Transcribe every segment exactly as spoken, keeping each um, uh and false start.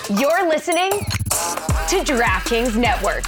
You're listening to DraftKings Network.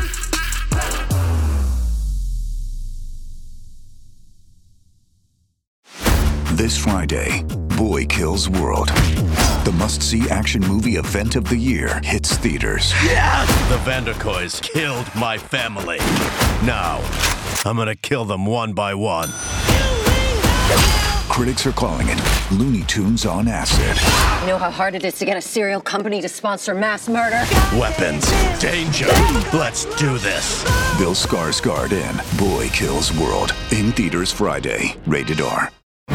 This Friday, Boy Kills World. The must-see action movie event of the year hits theaters. Yes! The Vanderkoys killed my family. Now, I'm gonna kill them one by one. Critics are calling it Looney Tunes on acid. You know how hard it is to get a cereal company to sponsor mass murder? Weapons, danger. Let's do this. Bill Skarsgård in Boy Kills World. In theaters Friday. Rated R.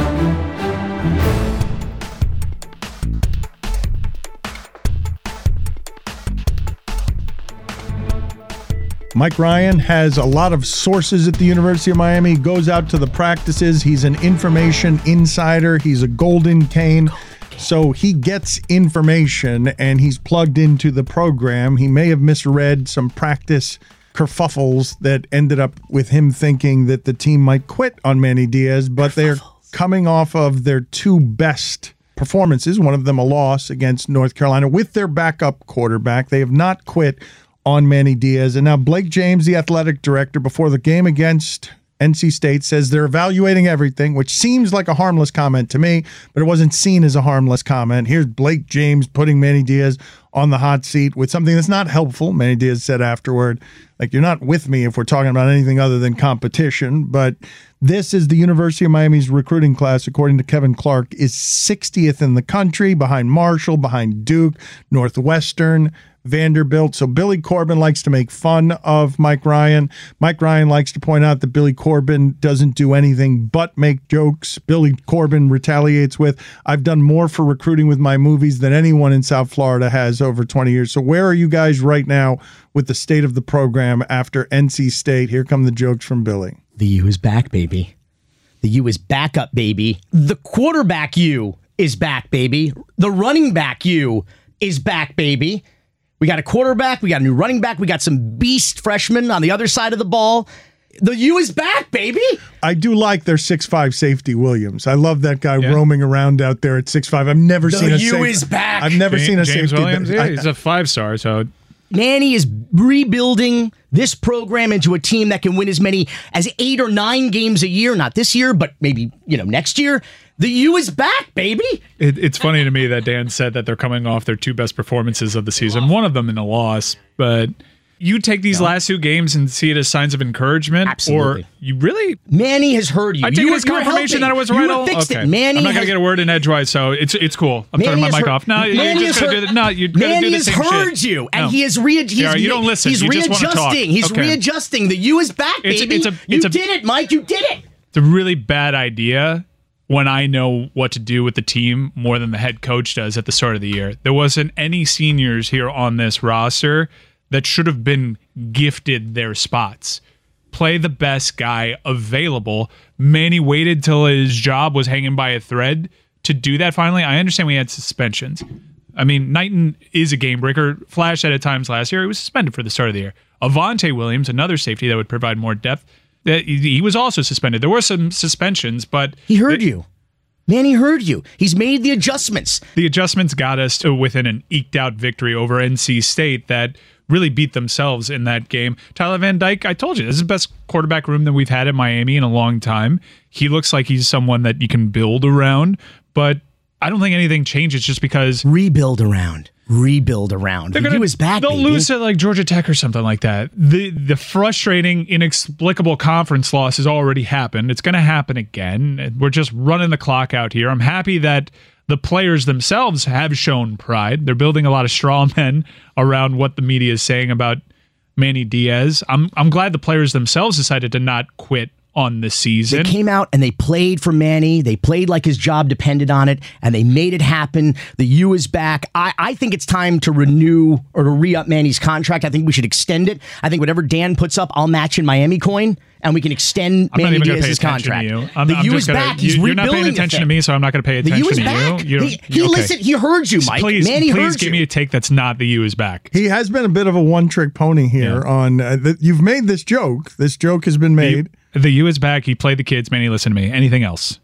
Mike Ryan has a lot of sources at the University of Miami. He goes out to the practices. He's an information insider. He's a golden cane. So he gets information and he's plugged into the program. He may have misread some practice kerfuffles that ended up with him thinking that the team might quit on Manny Diaz, but they're coming off of their two best performances, one of them a loss against North Carolina with their backup quarterback. They have not quit on Manny Diaz. And now Blake James, the athletic director, before the game against N C State, says they're evaluating everything, which seems like a harmless comment to me, but it wasn't seen as a harmless comment. Here's Blake James putting Manny Diaz on the hot seat with something that's not helpful. Manny Diaz said afterward, like, you're not with me if we're talking about anything other than competition. But this is the University of Miami's recruiting class, according to Kevin Clark, is sixtieth in the country, behind Marshall, behind Duke, Northwestern, Vanderbilt. So Billy Corbin likes to make fun of Mike Ryan. Mike Ryan likes to point out that Billy Corbin doesn't do anything but make jokes. Billy Corbin retaliates with, I've done more for recruiting with my movies than anyone in South Florida has over twenty years. So where are you guys right now with the state of the program after N C State? Here come the jokes from Billy. The U is back, baby. The U is back up, baby. The quarterback U is back, baby. The running back U is back, baby. We got a quarterback. We got a new running back. We got some beast freshmen on the other side of the ball. The U is back, baby. I do like their six five safety Williams. I love that guy yeah. roaming around out there at six five. I've never the seen a U safety. is back. I've never James, seen a James safety. Williams, that, yeah, I, he's a five-star, so... Manny is rebuilding this program into a team that can win as many as eight or nine games a year. Not this year, but maybe, you know, next year. The U is back, baby. It, it's funny to me that Dan said that they're coming off their two best performances of the season, one of them in a loss, but you take these yeah. last two games and see it as signs of encouragement? Absolutely. Or you really... Manny has heard you. I take you it as confirmation that it was right. You fixed okay. it. Manny I'm not going to has, get a word in edgewise, so it's it's cool. I'm Manny turning my mic heard, off. No, Manny you're just going to do that. No, you're going to do the same shit. Manny has heard you, and no. he is re- he's, yeah, you don't listen. He's you readjusting. Just want to talk. He's okay. readjusting. The U is back, it's, baby. It's a, you it's a, did it, Mike. You did it. It's a really bad idea when I know what to do with the team more than the head coach does at the start of the year. There wasn't any seniors here on this roster that should have been gifted their spots. Play the best guy available. Manny waited till his job was hanging by a thread to do that finally. I understand we had suspensions. I mean, Knighton is a game breaker. Flash at times last year. He was suspended for the start of the year. Avante Williams, another safety that would provide more depth, he was also suspended. There were some suspensions, but... He heard they, you. Manny heard you. He's made the adjustments. The adjustments got us to within an eked out victory over N C State that really beat themselves in that game. Tyler Van Dyke, I told you, this is the best quarterback room that we've had in Miami in a long time. He looks like he's someone that you can build around, but I don't think anything changes just because... Rebuild around. Rebuild around. The gonna, U is back, They'll baby. lose at like Georgia Tech or something like that. The the frustrating, inexplicable conference loss has already happened. It's going to happen again. We're just running the clock out here. I'm happy that the players themselves have shown pride. They're building a lot of straw men around what the media is saying about Manny Diaz. I'm I'm glad the players themselves decided to not quit on the season. They came out and they played for Manny. They played like his job depended on it, and they made it happen. The U is back. I, I think it's time to renew or to re-up Manny's contract. I think we should extend it. I think whatever Dan puts up, I'll match in Miami coin, and we can extend I'm Manny not even Diaz's pay contract. To you. I'm, the I'm U just is gonna, back. He's you, rebuilding You're not paying attention the to me, so I'm not going to pay attention the U is to back. you. He, he okay. listened. He heard you, Mike. Please, Manny please heard give you. me a take that's not the U is back. He has been a bit of a one-trick pony here. Yeah. On uh, the, you've made this joke. This joke has been made. The, the U is back. He played the kids. Manny, listen to me. Anything else?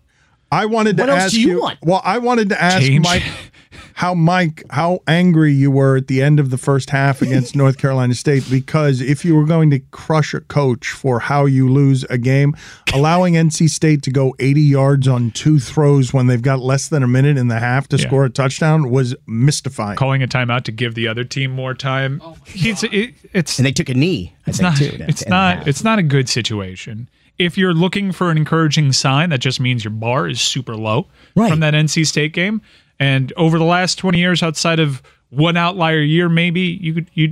I wanted to What else ask do you want? Well, I wanted to ask Change. Mike how Mike how angry you were at the end of the first half against North Carolina State, because if you were going to crush a coach for how you lose a game, allowing N C State to go eighty yards on two throws when they've got less than a minute in the half to Yeah. score a touchdown was mystifying. Calling a timeout to give the other team more time. He's it, it's And they took a knee. I it's think, not too, it's in the not half. it's not a good situation. If you're looking for an encouraging sign, that just means your bar is super low Right. from that N C State game. And over the last twenty years, outside of one outlier year, maybe you could you,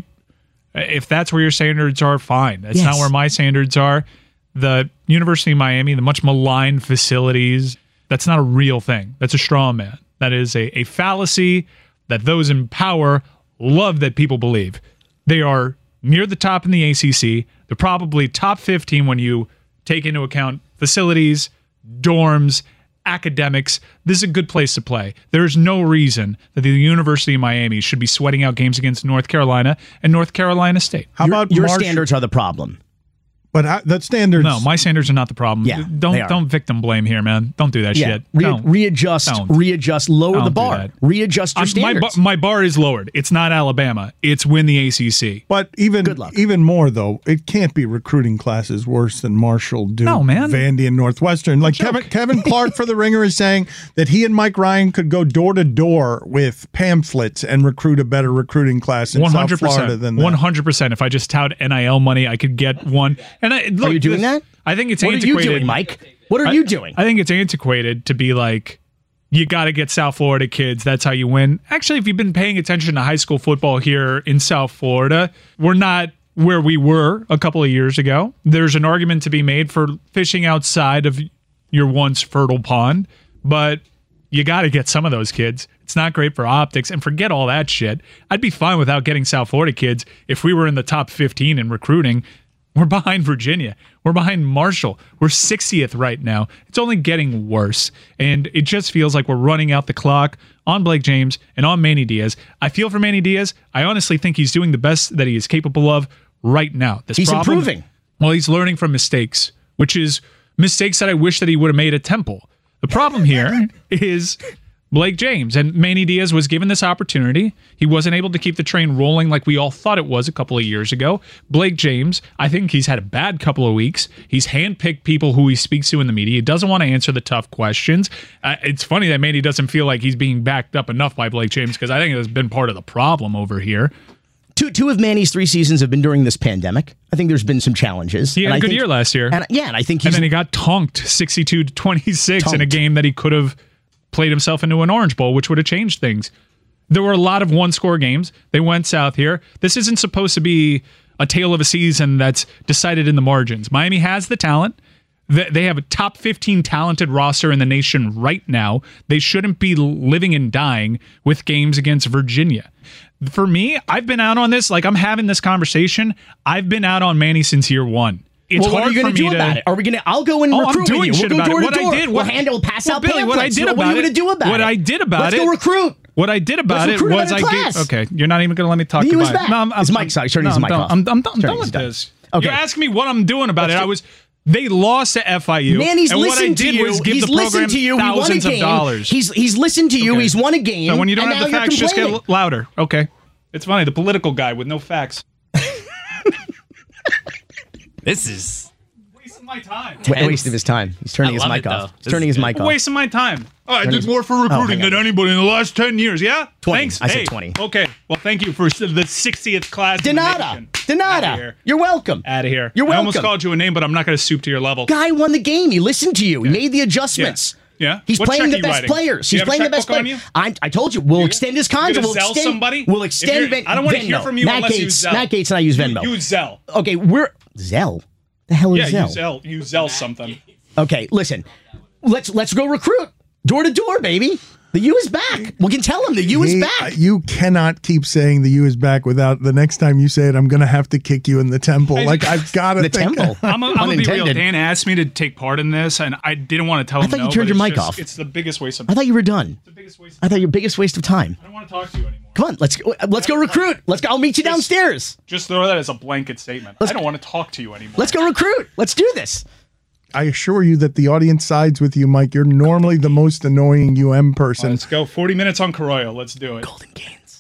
if that's where your standards are, fine. That's Yes. not where my standards are. The University of Miami, the much maligned facilities, that's not a real thing. That's a straw man. That is a, a fallacy that those in power love that people believe. They are near the top in the A C C. They're probably top fifteen when you take into account facilities, dorms, academics. This is a good place to play. There is no reason that the University of Miami should be sweating out games against North Carolina and North Carolina State. How Your, about your Marshall- standards are the problem. But how, that standards. No, my standards are not the problem. Yeah, don't they are. don't victim blame here, man. Don't do that Yeah, shit. Re- Don't. readjust, Don't. readjust, lower Don't the do bar, that. readjust your I'm- my, standards. bar, my bar is lowered. It's not Alabama. It's win the A C C. But even Good luck. even more though, it can't be recruiting classes worse than Marshall, Duke, No, man. Vandy, and Northwestern. Like Kevin Kevin Clark for the Ringer is saying that he and Mike Ryan could go door to door with pamphlets and recruit a better recruiting class in One South hundred Florida percent. than that. One hundred percent. If I just tout N I L money, I could get one. And I, look, Are you doing this- that? I think it's what are antiquated. you doing, Mike? What are I- you doing? I think it's antiquated to be like, you got to get South Florida kids. That's how you win. Actually, if you've been paying attention to high school football here in South Florida, we're not where we were a couple of years ago. There's an argument to be made for fishing outside of your once fertile pond, but you got to get some of those kids. It's not great for optics, and forget all that shit. I'd be fine without getting South Florida kids if we were in the top fifteen in recruiting. We're behind Virginia. We're behind Marshall. We're sixtieth right now. It's only getting worse. And it just feels like we're running out the clock on Blake James and on Manny Diaz. I feel for Manny Diaz. I honestly think he's doing the best that he is capable of right now. This He's problem- improving. Well, he's learning from mistakes, which is mistakes that I wish that he would have made at Temple. The problem here is Blake James, and Manny Diaz was given this opportunity. He wasn't able to keep the train rolling like we all thought it was a couple of years ago. Blake James, I think he's had a bad couple of weeks. He's handpicked people who he speaks to in the media. He doesn't want to answer the tough questions. Uh, it's funny that Manny doesn't feel like he's being backed up enough by Blake James, because I think that's been part of the problem over here. Two two of Manny's three seasons have been during this pandemic. I think there's been some challenges. He had And a I good think- year last year. And yeah, and I think he's And then he got tonked sixty-two to twenty-six in a Tonked. game that he could have played himself into an Orange Bowl, which would have changed things. There were a lot of one-score games. They went south here. This isn't supposed to be a tale of a season that's decided in the margins. Miami has the talent. They they have a top fifteen talented roster in the nation right now. They shouldn't be living and dying with games against Virginia. For me, I've been out on this. Like, I'm having this conversation. I've been out on Manny since year one. It's well, what hard are you for going to me do about to, it? Are we going to? I'll go and Oh, I'm recruit doing with you. shit We'll go about door it. to What I door. did- We'll what- handle. We'll pass Well, out Billy, what I pamphlets. did What are about you going to it- do about what it? I did about Let's it- go recruit. What I did about Let's it recruit was I another gave. class. Okay, you're not even going to let me talk The U about is it. back. No, I'm, I'm, His mic's off. He's turning no, his I'm mic done. off. I'm, I'm done, He's done turning- with he's done. this. Okay. You're asking me what I'm doing about Let's it. do- I was. They lost to F I U. Manny's and what I listened to did you. was give He's the program listened to you. He won a thousands of game. dollars. He's he's listened to you. Okay. He's won a game. So when you don't and have the now you're facts, just get complaining. l- louder. Okay. It's funny. The political guy with no facts. This is Wasting my time. Wa- Waste of his time. He's turning I his love mic it, off. though. He's This turning is his good. mic off. Wasting my time. Oh, I Turn did his- more for recruiting hang on. than anybody in the last ten years. Yeah? twenty. Thanks. I said Hey, twenty. Okay. Well, thank you for the sixtieth class. in the Donata. nation. Outta Donata. here. You're welcome. Out of here. You're I almost welcome. called you a name, but I'm not going to stoop to your level. Guy won the game. He listened to you. He made the adjustments. Yeah. Yeah? He's What playing check the you best writing? players. Do you He's have a playing the best checkbook on players. you? I, I told you, we'll extend his You're contract. gonna We'll Zell extend. somebody? We'll If extend. you're- Ven- I don't want to hear Venmo. from you Matt unless you Gates, Zell. Matt Gates and I use Venmo. Use Zell. Okay, we're Zell. The hell is Yeah, Zell? use Zell. Use Zell something. Okay, listen. Let's let's go recruit door to door, baby. The U is back. We can tell him the U is He- back. You cannot keep saying the U is back without the next time you say it, I'm going to have to kick you in the temple. Like, I've got to The think. temple. I'm going to be real. Unintended. Dan asked me to take part in this, and I didn't want to tell I him thought you no, turned but your it's mic just- off. It's the biggest waste of I thought you were done. the biggest waste. I thought your biggest waste of time. I don't want to talk to you anymore. Come on, let's go. Let's go recruit. Let's go. I'll meet you downstairs. Just throw that as a blanket statement. Let's I don't go- want to talk to you anymore. Let's go recruit. Let's do this. I assure you that the audience sides with you, Mike. You're normally the most annoying U M person. Let's go. forty minutes on Carollo. Let's do it. Golden Gaines.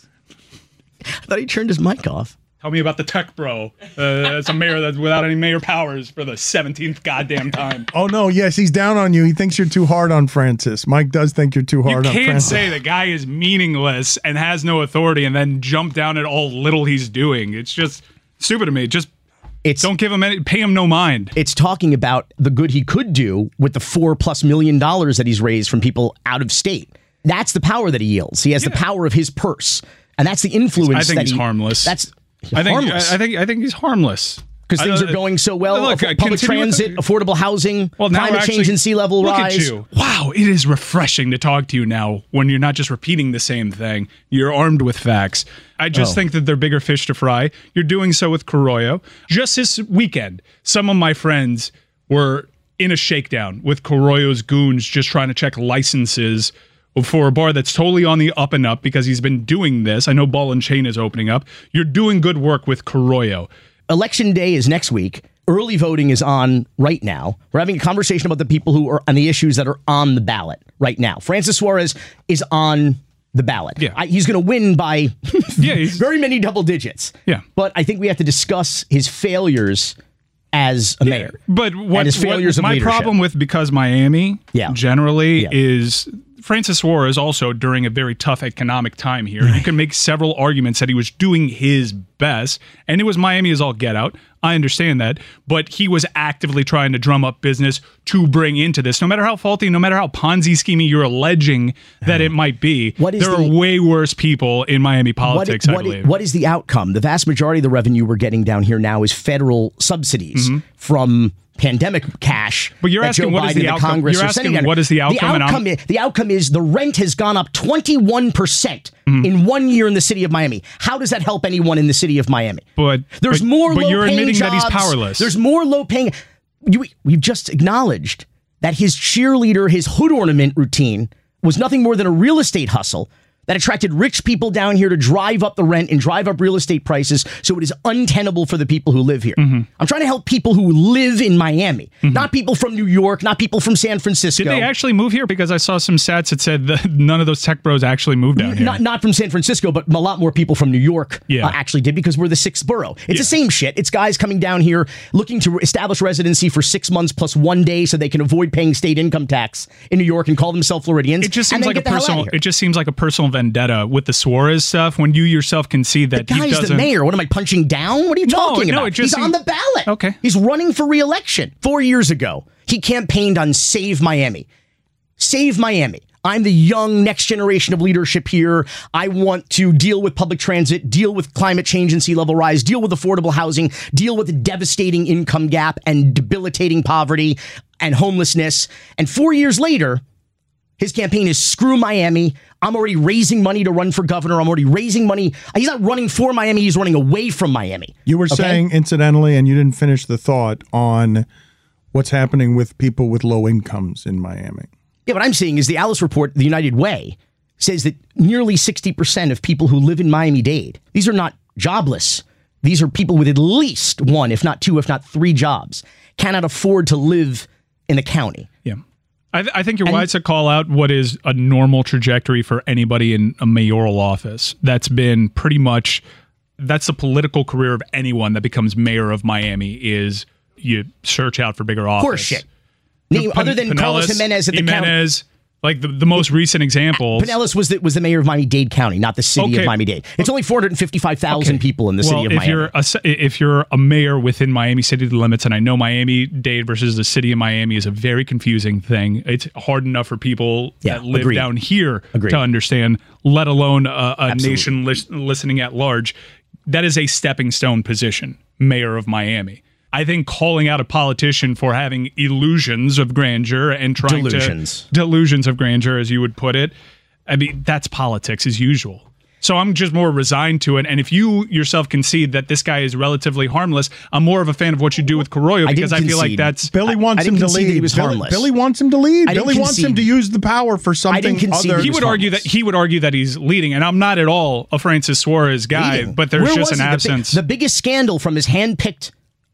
I thought he turned his mic off. Tell me about the tech bro. Uh, that's a mayor that's without any mayor powers for the seventeenth goddamn time. Oh, no. Yes, he's down on you. He thinks you're too hard on Francis. Mike does think you're too hard you on Francis. You can't say the guy is meaningless and has no authority and then jump down at all little he's doing. It's just stupid to me. Just it's, don't give him any, pay him no mind. It's talking about the good he could do with the four plus million dollars that he's raised from people out of state. That's the power that he yields. He has yeah. the power of his purse. And that's the influence I think that he's he, harmless. That's I think harmless. I, I think I think he's harmless because things are going so well. Look, public transit, the, affordable housing, well, climate actually, change and sea level look rise. At you. Wow, it is refreshing to talk to you now when you're not just repeating the same thing. You're armed with facts. I just oh. think that they're bigger fish to fry. You're doing so with Carollo. Just this weekend, some of my friends were in a shakedown with Carollo's goons just trying to check licenses for a bar that's totally on the up and up because he's been doing this. I know Ball and Chain is opening up. You're doing good work with Carollo. Election day is next week. Early voting is on right now. We're having a conversation about the people who are on the issues that are on the ballot right now. Francis Suarez is on the ballot. Yeah. I, he's going to win by yeah, very many double digits. Yeah. But I think we have to discuss his failures as a yeah, mayor. But what, his failures what my of leadership. problem with Because Miami yeah. generally yeah. is Francis Suarez also during a very tough economic time here. You can make several arguments that he was doing his best, and it was Miami is all get out. I understand that, but he was actively trying to drum up business to bring into this. No matter how faulty, no matter how Ponzi scheming you're alleging that it might be, what is there the, are way worse people in Miami politics, what, I what, believe. What is the outcome? The vast majority of the revenue we're getting down here now is federal subsidies mm-hmm. from pandemic cash. But you're that asking Joe what Biden is the and outcome? Congress You're are asking sending what is the outcome? The outcome, and is, the outcome is the rent has gone up twenty-one percent mm-hmm. in one year in the city of Miami. How does that help anyone in the city of Miami? But there's but, more. But low you're paying admitting jobs. that he's powerless. There's more low paying. You, we've just acknowledged that his cheerleader, his hood ornament routine was nothing more than a real estate hustle that attracted rich people down here to drive up the rent and drive up real estate prices so it is untenable for the people who live here. Mm-hmm. I'm trying to help people who live in Miami, mm-hmm. not people from New York, not people from San Francisco. Did they actually move here? Because I saw some stats that said that none of those tech bros actually moved down here. Not, not from San Francisco, but a lot more people from New York yeah. uh, actually did because we're the sixth borough. It's yeah. the same shit. It's guys coming down here looking to establish residency for six months plus one day so they can avoid paying state income tax in New York and call themselves Floridians. It just seems and then like a get the hell personal. out of here. It just seems like a personal vendetta with the Suarez stuff when you yourself concede that the he guy's doesn't. the mayor. What am I punching down? What are you No, talking no, about? it just He's seems- on the ballot. Okay. He's running for re-election. Four years ago, he campaigned on Save Miami. Save Miami. I'm the young next generation of leadership here. I want to deal with public transit, deal with climate change and sea level rise, deal with affordable housing, deal with the devastating income gap and debilitating poverty and homelessness. And four years later, his campaign is screw Miami. I'm already raising money to run for governor. I'm already raising money. He's not running for Miami. He's running away from Miami. You were okay? saying, incidentally, and you didn't finish the thought on what's happening with people with low incomes in Miami. Yeah, what I'm saying is the Alice report, the United Way, says that nearly sixty percent of people who live in Miami-Dade, these are not jobless. These are people with at least one, if not two, if not three jobs, cannot afford to live in the county. Yeah. I, th- I think you're And- wise to call out what is a normal trajectory for anybody in a mayoral office. That's been pretty much, that's the political career of anyone that becomes mayor of Miami is you search out for bigger office. Horse shit. Name, Pin- other than Carlos Pinellas, Jimenez at the county. Jimenez, like the, the most recent examples. Pinellas was the, was the mayor of Miami-Dade County, not the city Okay. of Miami-Dade. It's only four hundred fifty-five thousand Okay. people in the well, city of if Miami. You're a, if you're a mayor within Miami city limits, and I know Miami-Dade versus the city of Miami is a very confusing thing. It's hard enough for people Yeah, that live agreed. down here Agreed. to understand, let alone a, a Absolutely. nation lis- listening at large. That is a stepping stone position, mayor of Miami. I think calling out a politician for having illusions of grandeur and trying Delusions. to delusions of grandeur, as you would put it, I mean, that's politics as usual. So I'm just more resigned to it. And if you yourself concede that this guy is relatively harmless, I'm more of a fan of what you do with Carollo I because I, didn't feel like concede. that's Billy I- wants I him didn't to concede lead. that he was Billy, harmless. Billy wants him to lead. I didn't Billy wants him concede. to use the power for something concede other. he he was would argue that harmless. he would argue that he's leading, and I'm not at all a Francis Suarez guy, Leading. but there's Where just was an he? The bi- absence. The, biggest scandal from his hand-picked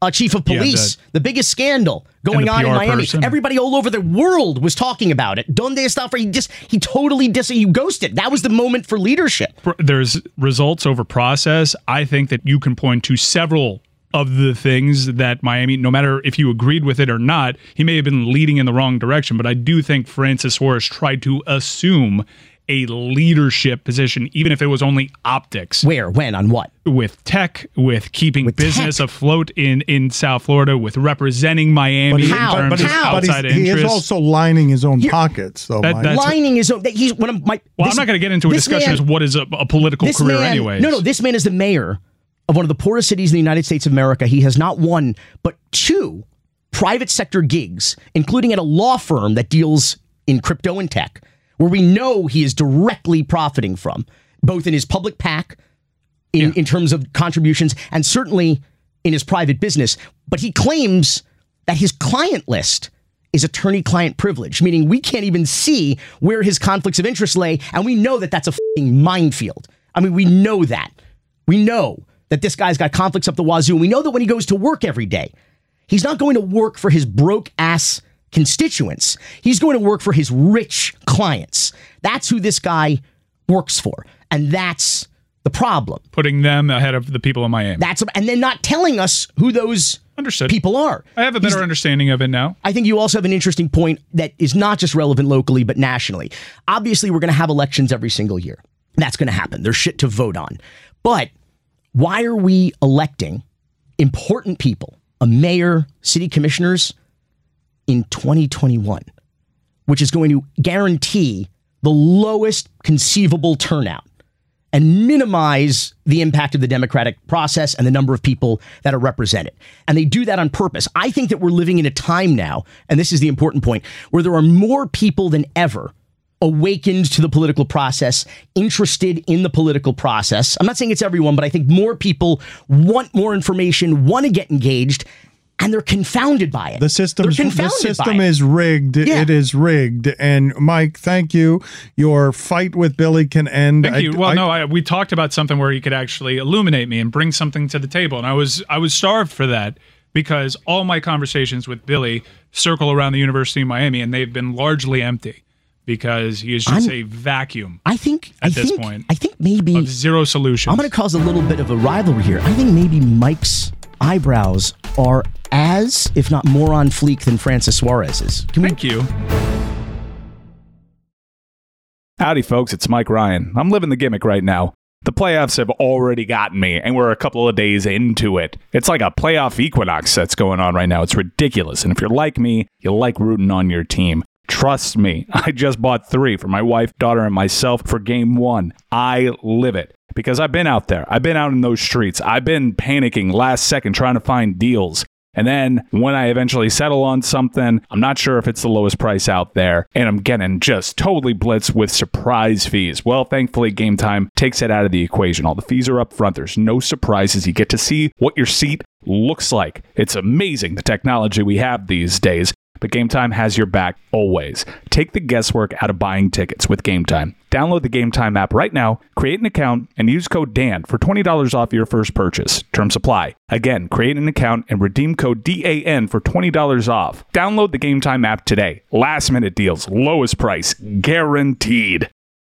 uh, chief of Yeah, police, the- the biggest scandal going the on P in R Miami. person. Everybody all over the world was talking about it. Donde está? He just he totally dis he ghosted. That was the moment for leadership. There's results over process. I think that you can point to several of the things that Miami, no matter if you agreed with it or not, he may have been leading in the wrong direction. But I do think Francis Suarez tried to assume a leadership position, even if it was only optics. Where, when, on what? With tech, with keeping With business tech? afloat in, in South Florida, with representing Miami in how? terms But of how? But he's, outside he is interests. also lining his own pockets, though. That- Mike. that's- Lining is that he's one of my. well, this- I'm not going to get into a this discussion man- as what is a, a political this career man, anyways. No, no, this man is the mayor of one of the poorest cities in the United States of America. He has not one, but two private sector gigs, including at a law firm that deals in crypto and tech, where we know he is directly profiting from, both in his public PAC, in, Yeah. in terms of contributions, and certainly in his private business. But he claims that his client list is attorney-client privilege, meaning we can't even see where his conflicts of interest lay, and we know that that's a f***ing minefield. I mean, we know that. We know that this guy's got conflicts up the wazoo, and we know that when he goes to work every day, he's not going to work for his broke-ass constituents. He's going to work for his rich clients. That's who this guy works for, and that's the problem. Putting them ahead of the people in Miami. That's and then not telling us who those Understood. people are. I have a better He's- understanding of it now. I think you also have an interesting point that is not just relevant locally, but nationally. Obviously, we're going to have elections every single year. That's going to happen. There's shit to vote on. But why are we electing important people, a mayor, city commissioners, in twenty twenty-one, which is going to guarantee the lowest conceivable turnout and minimize the impact of the democratic process and the number of people that are represented. And they do that on purpose. I think that we're living in a time now, and this is the important point, where there are more people than ever awakened to the political process, interested in the political process. I'm not saying it's everyone, but I think more people want more information, want to get engaged, and they're confounded by it. The system, They're the confounded system by it. is rigged. Yeah. It is rigged. And Mike, thank you. Your fight with Billy can end. Thank you. I- Well, I- no, I, we talked about something where he could actually illuminate me and bring something to the table, and I was I was starved for that because all my conversations with Billy circle around the University of Miami, and they've been largely empty because he is just I'm- a vacuum I think at I this think, point I think maybe of zero solutions. I'm going to cause a little bit of a rivalry here. I think maybe Mike's eyebrows are as, if not more on fleek than Francis Suarez's. Can we Thank you. Howdy, folks. It's Mike Ryan. I'm living the gimmick right now. The playoffs have already gotten me, and we're a couple of days into it. It's like a playoff equinox that's going on right now. It's ridiculous. And if you're like me, you like rooting on your team. Trust me, I just bought three for my wife, daughter, and myself for game one. I live it because I've been out there. I've been out in those streets. I've been panicking last second trying to find deals. And then when I eventually settle on something, I'm not sure if it's the lowest price out there, and I'm getting just totally blitzed with surprise fees. Well, thankfully, Game Time takes it out of the equation. All the fees are up front. There's no surprises. You get to see what your seat looks like. It's amazing, the technology we have these days. But Game Time has your back always. Take the guesswork out of buying tickets with Game Time. Download the Game Time app right now, create an account, and use code Dan for twenty dollars off your first purchase. Terms apply. Again, create an account and redeem code D A N for twenty dollars off. Download the Game Time app today. Last minute deals, lowest price, guaranteed.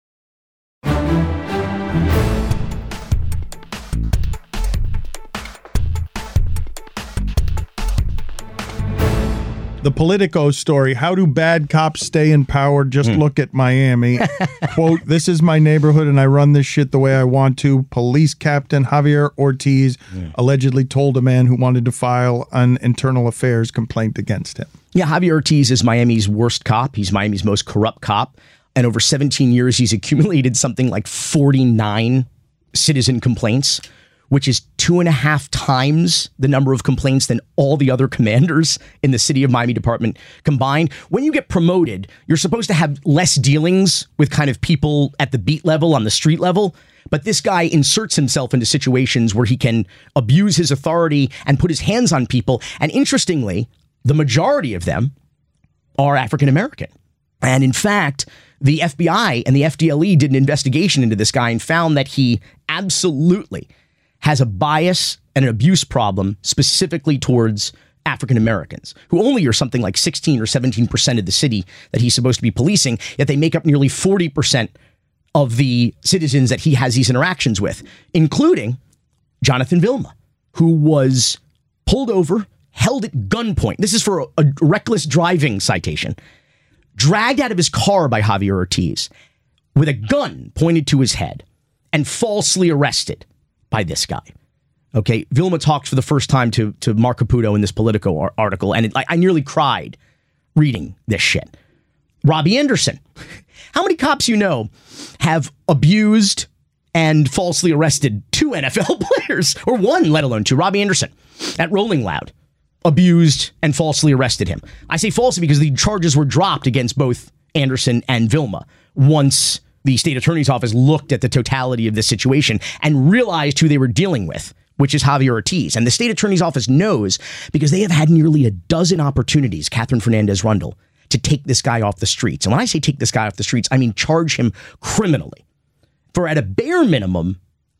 the Politico story, how do bad cops stay in power? Just look at Miami. Quote, this is my neighborhood and I run this shit the way I want to. Police Captain Javier Ortiz yeah. allegedly told a man who wanted to file an internal affairs complaint against him. Yeah, Javier Ortiz is Miami's worst cop. He's Miami's most corrupt cop. And over seventeen years, he's accumulated something like forty-nine citizen complaints, which is two and a half times the number of complaints than all the other commanders in the city of Miami department combined. When you get promoted, you're supposed to have less dealings with kind of people at the beat level, on the street level. But this guy inserts himself into situations where he can abuse his authority and put his hands on people. And interestingly, the majority of them are African American. And in fact, the F B I and the F D L E did an investigation into this guy and found that he absolutely has a bias and an abuse problem specifically towards African Americans, who only are something like sixteen or seventeen percent of the city that he's supposed to be policing, yet they make up nearly forty percent of the citizens that he has these interactions with, including Jonathan Vilma, who was pulled over, held at gunpoint. This is for a, a reckless driving citation, dragged out of his car by Javier Ortiz with a gun pointed to his head and falsely arrested by this guy. Okay, Vilma talked for the first time to, to Mark Caputo in this Politico ar- article, and it, I, I nearly cried reading this shit. Robbie Anderson. How many cops you know have abused and falsely arrested two N F L players, or one, let alone two? Robbie Anderson at Rolling Loud abused and falsely arrested him. I say falsely because the charges were dropped against both Anderson and Vilma once the state attorney's office looked at the totality of this situation and realized who they were dealing with, which is Javier Ortiz. And the state attorney's office knows because they have had nearly a dozen opportunities, Catherine Fernandez-Rundle, to take this guy off the streets. And when I say take this guy off the streets, I mean charge him criminally for, at a bare minimum,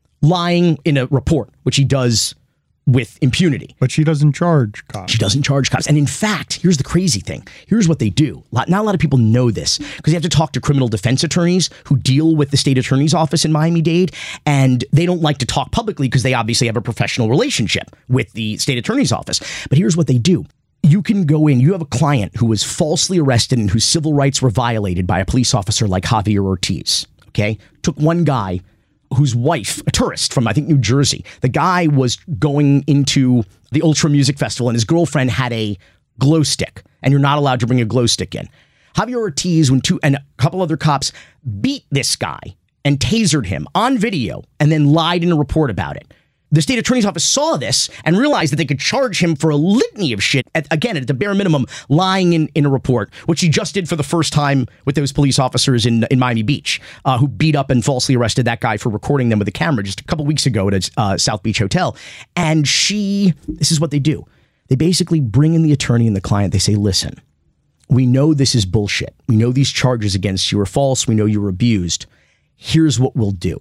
lying in a report, which he does with impunity. But she doesn't charge cops. She doesn't charge cops. And in fact, here's the crazy thing. Here's what they do. Not a lot of people know this because you have to talk to criminal defense attorneys who deal with the state attorney's office in Miami-Dade, and they don't like to talk publicly because they obviously have a professional relationship with the state attorney's office. But here's what they do. You can go in, you have a client who was falsely arrested and whose civil rights were violated by a police officer like Javier Ortiz, okay? Took one guy whose wife, a tourist from, I think, New Jersey. The guy was going into the Ultra Music Festival and his girlfriend had a glow stick, and you're not allowed to bring a glow stick in. Javier Ortiz when two, and a couple other cops beat this guy and tasered him on video and then lied in a report about it. The state attorney's office saw this and realized that they could charge him for a litany of shit, at, again, at the bare minimum, lying in, in a report, which he just did for the first time with those police officers in, in Miami Beach, uh, who beat up and falsely arrested that guy for recording them with a camera just a couple weeks ago at a uh, South Beach hotel. And she, this is what they do. They basically bring in the attorney and the client. They say, listen, we know this is bullshit. We know these charges against you are false. We know you were abused. Here's what we'll do.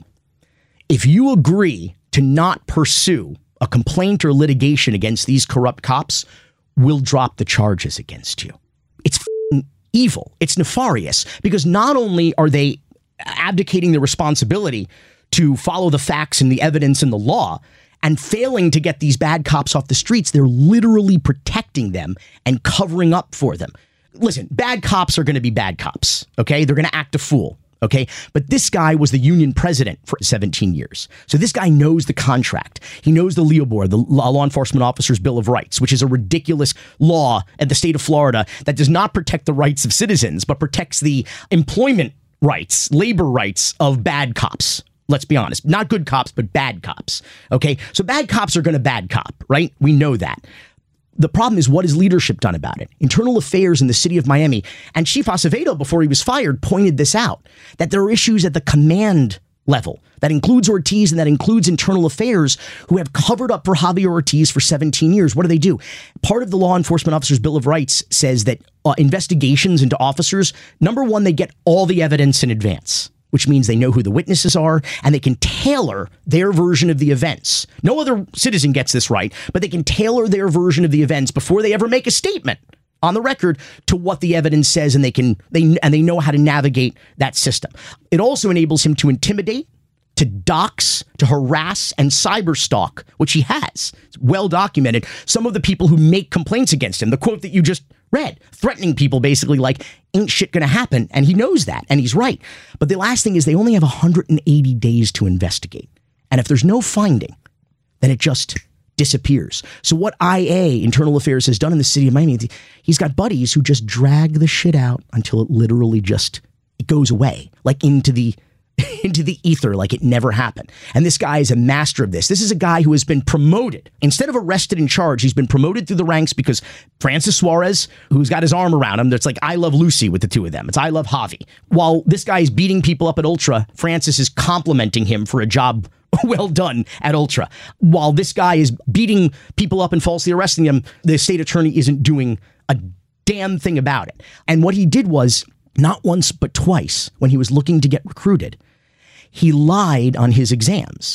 If you agree to not pursue a complaint or litigation against these corrupt cops, we'll drop the charges against you. It's f***ing evil. It's nefarious because not only are they abdicating their responsibility to follow the facts and the evidence and the law and failing to get these bad cops off the streets, they're literally protecting them and covering up for them. Listen, bad cops are going to be bad cops, okay? They're going to act a fool. Okay, but this guy was the union president for seventeen years. So this guy knows the contract. He knows the LEOBOR, the Law Enforcement Officers Bill of Rights, which is a ridiculous law in the state of Florida that does not protect the rights of citizens, but protects the employment rights, labor rights of bad cops. Let's be honest. Not good cops, but bad cops. Okay, so bad cops are going to bad cop, right? We know that. The problem is, what has leadership done about it? Internal Affairs in the city of Miami, and Chief Acevedo, before he was fired, pointed this out, that there are issues at the command level. That includes Ortiz and that includes Internal Affairs, who have covered up for Javier Ortiz for seventeen years. What do they do? Part of the Law Enforcement Officers Bill of Rights says that uh, investigations into officers, number one, they get all the evidence in advance, which means they know who the witnesses are and they can tailor their version of the events. No other citizen gets this right, but they can tailor their version of the events before they ever make a statement on the record to what the evidence says, and they can they and they know how to navigate that system. It also enables him to intimidate, to dox, to harass, and cyberstalk, which he has. It's well documented. Some of the people who make complaints against him, the quote that you just read, threatening people basically like, ain't shit gonna happen, and he knows that, and he's right. But the last thing is they only have one hundred eighty days to investigate. And if there's no finding, then it just disappears. So what I A, Internal Affairs, has done in the city of Miami, he's got buddies who just drag the shit out until it literally just it goes away, like into the into the ether, like it never happened. And this guy is a master of this. This is a guy who has been promoted. Instead of arrested and charged, he's been promoted through the ranks because Francis Suarez, who's got his arm around him, that's like I Love Lucy with the two of them. It's I Love Javi. While this guy is beating people up at Ultra, Francis is complimenting him for a job well done at Ultra. While this guy is beating people up and falsely arresting them, the state attorney isn't doing a damn thing about it. And what he did was, not once but twice, when he was looking to get recruited, he lied on his exams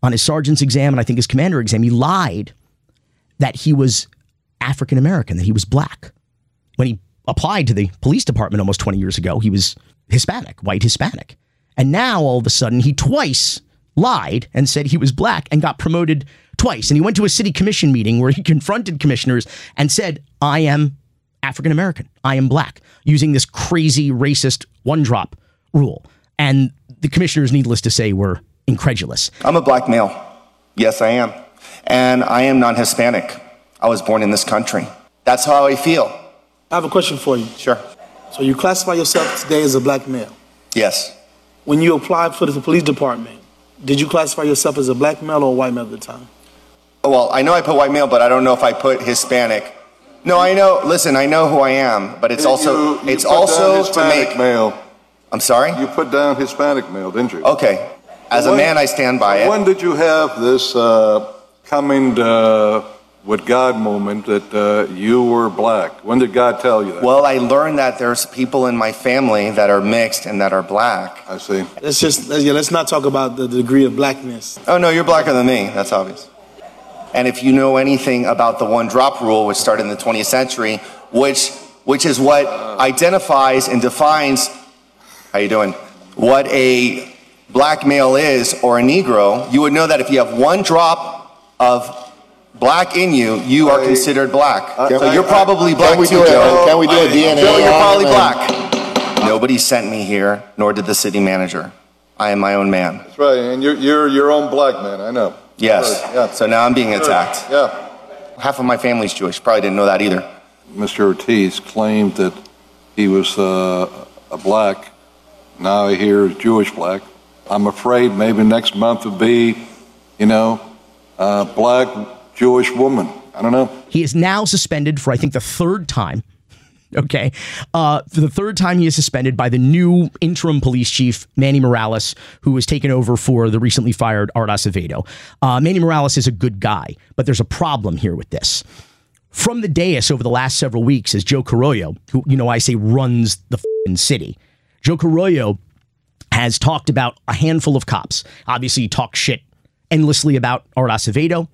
on his sergeant's exam and I think his commander exam, he lied that he was African American, that he was black. When he applied to the police department almost twenty years ago, he was Hispanic, white Hispanic. And now all of a sudden he twice lied and said he was black and got promoted twice. And he went to a city commission meeting where he confronted commissioners and said, I am African American. I am black, using this crazy racist one drop rule. And the commissioners, needless to say, were incredulous. I'm a black male. Yes, I am. And I am non-Hispanic. I was born in this country. That's how I feel. I have a question for you. Sure. So you classify yourself today as a black male? Yes. When you applied for the police department, did you classify yourself as a black male or a white male at the time? Well, I know I put white male, but I don't know if I put Hispanic. No, I know. Listen, I know who I am, but it's also you, you it's also to make male. I'm sorry? You put down Hispanic male, didn't you? Okay. As when, a man, I stand by it. When did you have this uh, coming uh, with God moment that uh, you were black? When did God tell you that? Well, I learned that there's people in my family that are mixed and that are black. I see. Let's just yeah, let's not talk about the degree of blackness. Oh no, you're blacker than me. That's obvious. And if you know anything about the one drop rule, which started in the twentieth century, which which is what identifies and defines, how you doing, what a black male is or a Negro, you would know that if you have one drop of black in you, you are considered black. I, so I, you're probably I, black can we too, do Joe. A, can we do a D N A? Joe, you're probably and... black. Nobody sent me here, nor did the city manager. I am my own man. That's right, and you're you're your own black man. I know. Yes. Yeah. So now I'm being attacked. Yeah. Half of my family's Jewish. Probably didn't know that either. Mister Ortiz claimed that he was uh, a black. Now I hear Jewish black. I'm afraid maybe next month would be, you know, uh, black Jewish woman. I don't know. He is now suspended for, I think, the third time. Okay. Uh, for the third time, he is suspended by the new interim police chief, Manny Morales, who was taken over for the recently fired Art Acevedo. Uh, Manny Morales is a good guy, but there's a problem here with this. From the dais over the last several weeks, as Joe Carollo, who, you know, I say runs the f***ing city, Joe Carollo has talked about a handful of cops. Obviously, he talked shit endlessly about Art Acevedo.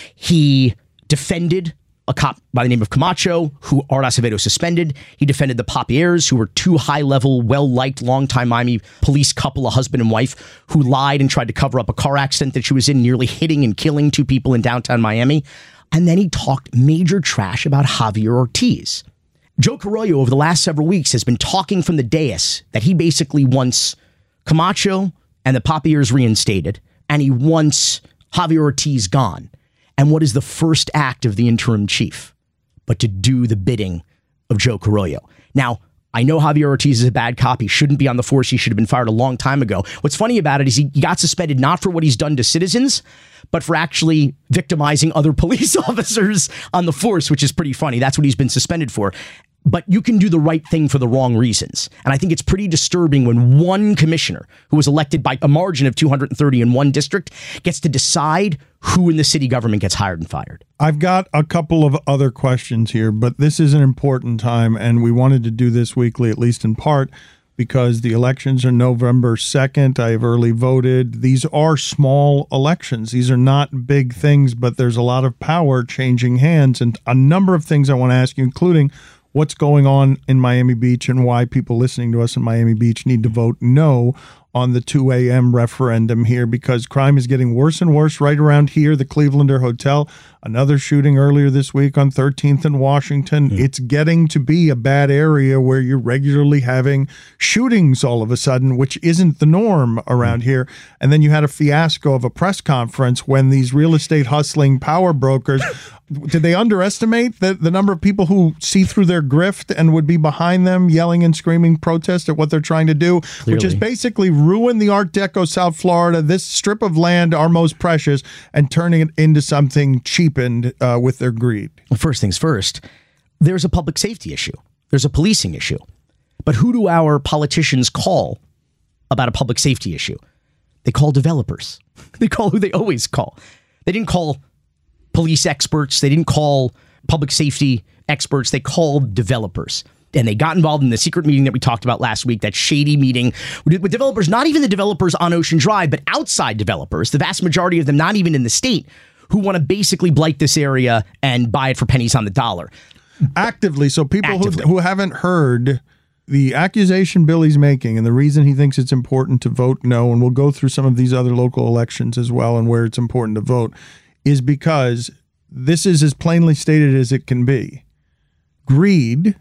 He defended a cop by the name of Camacho, who Art Acevedo suspended. He defended the Papieres, who were two high-level, well-liked, longtime Miami police couple, a husband and wife, who lied and tried to cover up a car accident that she was in, nearly hitting and killing two people in downtown Miami. And then he talked major trash about Javier Ortiz. Joe Carollo, over the last several weeks, has been talking from the dais that he basically wants Camacho and the Papieres reinstated, and he wants Javier Ortiz gone. And what is the first act of the interim chief but to do the bidding of Joe Carollo? Now, I know Javier Ortiz is a bad cop. He shouldn't be on the force. He should have been fired a long time ago. What's funny about it is he got suspended not for what he's done to citizens, but for actually victimizing other police officers on the force, which is pretty funny. That's what he's been suspended for. But you can do the right thing for the wrong reasons. And I think it's pretty disturbing when one commissioner who was elected by a margin of two hundred thirty in one district gets to decide who in the city government gets hired and fired. I've got a couple of other questions here, but this is an important time, and we wanted to do this weekly, at least in part, because the elections are November second. I have early voted. These are small elections. These are not big things, but there's a lot of power changing hands, and a number of things I want to ask you, including what's going on in Miami Beach and why people listening to us in Miami Beach need to vote no on the two a.m. referendum here, because crime is getting worse and worse right around here. The Clevelander Hotel, another shooting earlier this week on thirteenth and Washington. Mm. It's getting to be a bad area where you're regularly having shootings all of a sudden, which isn't the norm around mm. here. And then you had a fiasco of a press conference when these real estate hustling power brokers did they underestimate the, the number of people who see through their grift and would be behind them yelling and screaming protest at what they're trying to do, Clearly. which is basically ruin the Art Deco South Florida, this strip of land, our most precious, and turning it into something cheapened uh, with their greed? Well, first things first, there's a public safety issue. There's a policing issue. But who do our politicians call about a public safety issue? They call developers. They call who they always call. They didn't call police experts. They didn't call public safety experts. They called developers. and they got involved in the secret meeting that we talked about last week, that shady meeting with developers, not even the developers on Ocean Drive, but outside developers, the vast majority of them not even in the state, who want to basically blight this area and buy it for pennies on the dollar. Actively. So people who, Actively. who haven't heard the accusation Billy's making and the reason he thinks it's important to vote no, and we'll go through some of these other local elections as well and where it's important to vote, is because this is as plainly stated as it can be. Greed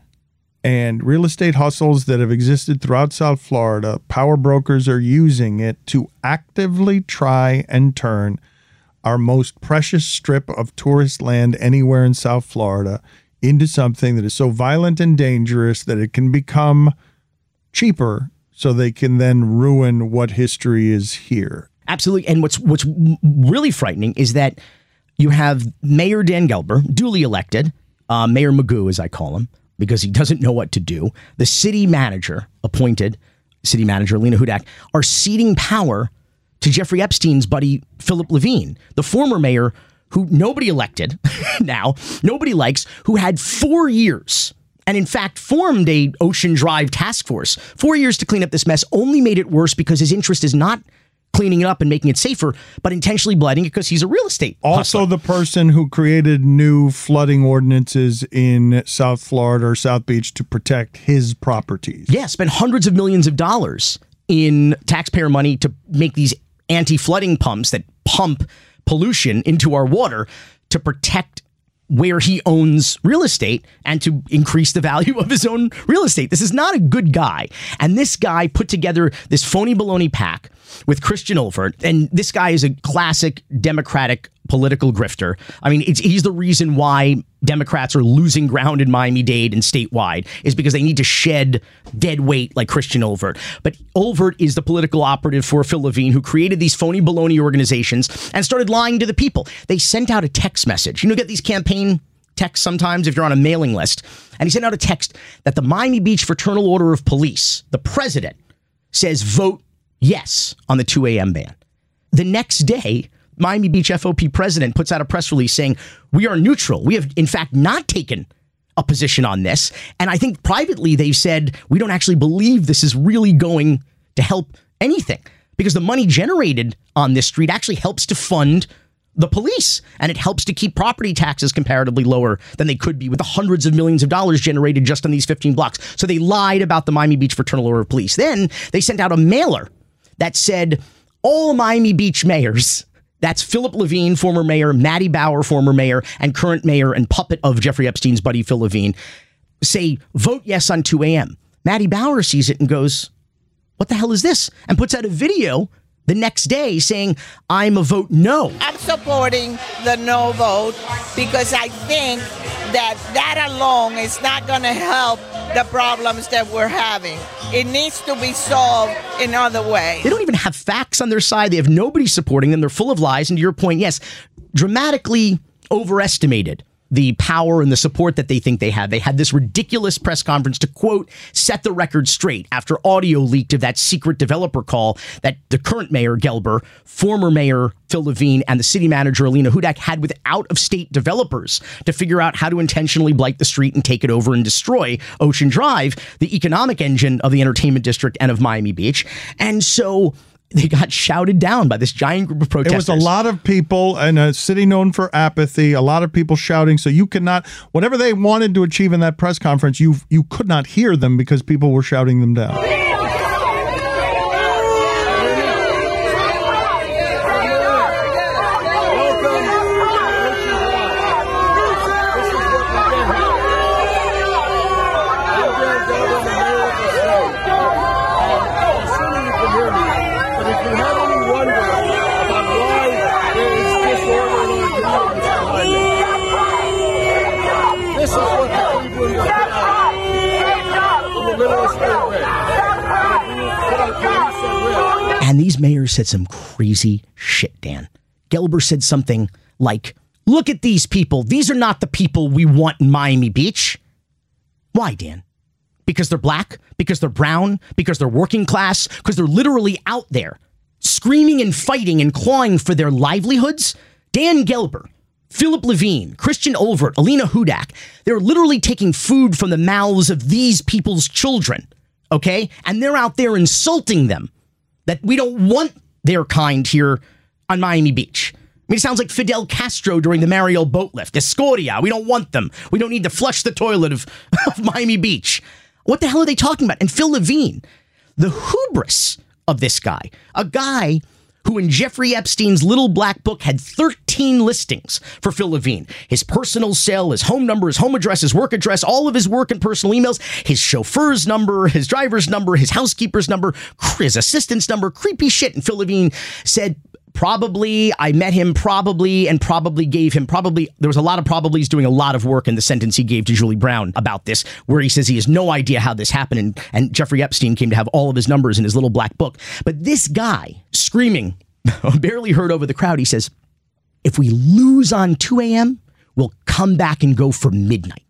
and real estate hustles that have existed throughout South Florida, power brokers are using it to actively try and turn our most precious strip of tourist land anywhere in South Florida into something that is so violent and dangerous that it can become cheaper so they can then ruin what history is here. Absolutely. And what's what's really frightening is that you have Mayor Dan Gelber, duly elected, uh, Mayor Magoo, as I call him, because he doesn't know what to do. The city manager appointed, city manager Lena Hudak, are ceding power to Jeffrey Epstein's buddy, Philip Levine, the former mayor who nobody elected now, nobody likes, who had four years and in fact formed a Ocean Drive task force, four years to clean up this mess, only made it worse because his interest is not cleaning it up and making it safer, but intentionally blighting it because he's a real estate Also hustler. the person who created new flooding ordinances in South Florida or South Beach to protect his properties. Yeah, spent hundreds of millions of dollars in taxpayer money to make these anti-flooding pumps that pump pollution into our water to protect where he owns real estate and to increase the value of his own real estate. This is not a good guy. And this guy put together this phony baloney pack with Christian Olvert. And this guy is a classic Democratic political grifter. I mean, it's, he's the reason why Democrats are losing ground in Miami-Dade and statewide, is because they need to shed dead weight like Christian Olvert. But Olvert is the political operative for Phil Levine, who created these phony baloney organizations and started lying to the people. They sent out a text message. You know, get these campaign texts sometimes if you're on a mailing list. And he sent out a text that the Miami Beach Fraternal Order of Police, the president, says vote yes on the two a.m. ban. The next day, Miami Beach F O P president puts out a press release saying, we are neutral. We have, in fact, not taken a position on this. And I think privately they've said, we don't actually believe this is really going to help anything, because the money generated on this street actually helps to fund the police, and it helps to keep property taxes comparatively lower than they could be with the hundreds of millions of dollars generated just on these fifteen blocks. So they lied about the Miami Beach Fraternal Order of Police. Then they sent out a mailer that said all Miami Beach mayors, that's Philip Levine, former mayor, Maddie Bauer, former mayor, and current mayor and puppet of Jeffrey Epstein's buddy, Phil Levine, say vote yes on two a.m. Maddie Bauer sees it and goes, what the hell is this? And puts out a video the next day saying, I'm a vote no. I'm supporting the no vote because I think that that alone is not going to help the problems that we're having. It needs to be solved in other ways. They don't even have facts on their side. They have nobody supporting them. They're full of lies. And to your point, yes, dramatically overestimated the power and the support that they think they have. They had this ridiculous press conference to, quote, set the record straight after audio leaked of that secret developer call that the current mayor, Gelber, former mayor, Phil Levine, and the city manager, Alina Hudak, had with out-of-state developers to figure out how to intentionally blight the street and take it over and destroy Ocean Drive, the economic engine of the entertainment district and of Miami Beach. And so they got shouted down by this giant group of protesters. It was a lot of people in a city known for apathy, a lot of people shouting. So you could not, whatever they wanted to achieve in that press conference, you you could not hear them because people were shouting them down. And these mayors said some crazy shit, Dan. Gelber said something like, look at these people. These are not the people we want in Miami Beach. Why, Dan? Because they're black? Because they're brown? Because they're working class? Because they're literally out there screaming and fighting and clawing for their livelihoods? Dan Gelber, Philip Levine, Christian Olvert, Alina Hudak, they're literally taking food from the mouths of these people's children, okay? And they're out there insulting them that we don't want their kind here on Miami Beach. I mean, it sounds like Fidel Castro during the Mariel boat lift. Escoria, we don't want them. We don't need to flush the toilet of, of Miami Beach. What the hell are they talking about? And Phil Levine, the hubris of this guy, a guy who in Jeffrey Epstein's little black book had thirteen listings for Phil Levine. His personal cell, his home number, his home address, his work address, all of his work and personal emails, his chauffeur's number, his driver's number, his housekeeper's number, his assistant's number, creepy shit. And Phil Levine said, probably, I met him probably, and probably gave him probably, there was a lot of probablys doing a lot of work in the sentence he gave to Julie Brown about this, where he says he has no idea how this happened, and, and Jeffrey Epstein came to have all of his numbers in his little black book. But this guy, screaming, barely heard over the crowd, he says, if we lose on two a.m., we'll come back and go for midnight.